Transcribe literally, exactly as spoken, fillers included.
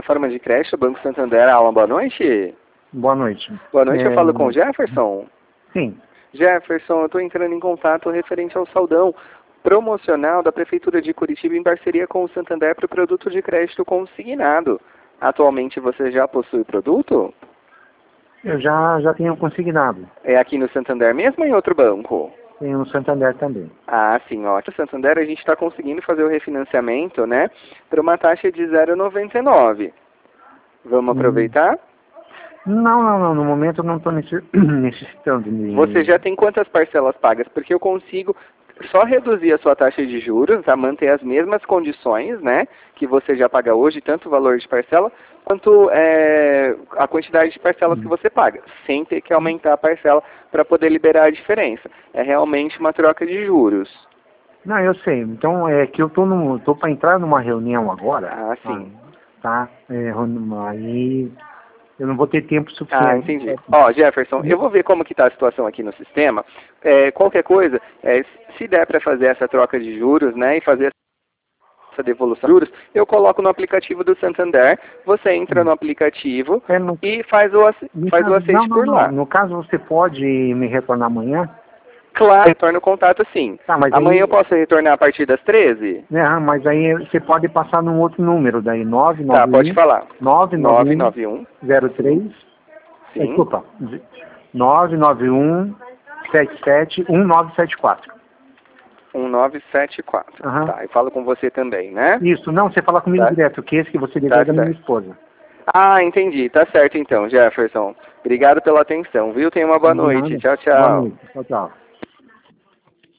plataforma de crédito, Banco Santander. Alan, boa noite. Boa noite. Boa noite, É... eu falo com o Jefferson. Sim. Jefferson, eu estou entrando em contato referente ao saldão promocional da Prefeitura de Curitiba em parceria com o Santander para o produto de crédito consignado. Atualmente você já possui o produto? Eu já, já tenho consignado. É aqui no Santander mesmo ou em outro banco? Tenho no Santander também. Ah, sim, ó. No Santander a gente está conseguindo fazer o refinanciamento, né, para uma taxa de zero vírgula noventa e nove. Vamos Hum. aproveitar? Não, não, não. No momento eu não estou necessitando de... Você já tem quantas parcelas pagas? Porque eu consigo só reduzir a sua taxa de juros, a manter as mesmas condições, né, que você já paga hoje, tanto o valor de parcela, quanto é, a quantidade de parcelas que você paga, sem ter que aumentar a parcela para poder liberar a diferença. É realmente uma troca de juros. Não, eu sei. Então, é que eu estou no, tô para entrar numa reunião agora. Ah, sim. Tá? É, aí eu não vou ter tempo suficiente. Ah, entendi. Ó, Jefferson, eu vou ver como que está a situação aqui no sistema. É, qualquer coisa, é, se der para fazer essa troca de juros, né, e fazer essa devolução de juros, eu coloco no aplicativo do Santander, você entra no aplicativo É, no, e faz o, faz o aceite não, não, por lá. Não. No caso, você pode me retornar amanhã? Claro, retorno o contato sim. Tá, mas amanhã aí... eu posso retornar a partir das treze? É, mas aí você pode passar num outro número, daí nove nove um... Tá, pode falar. nove nove nove um zero três... Sim. Desculpa. nove nove um sete sete um nove sete quatro. um nove sete quatro. Uhum. Tá, eu falo com você também, né? Isso, não, você fala comigo tá. direto, que esse que você ligou tá é da minha certo. esposa. Ah, entendi. Tá certo então, Jefferson. Obrigado pela atenção, viu? Tenha uma boa noite. Tchau, tchau. Boa noite. Tchau, tchau.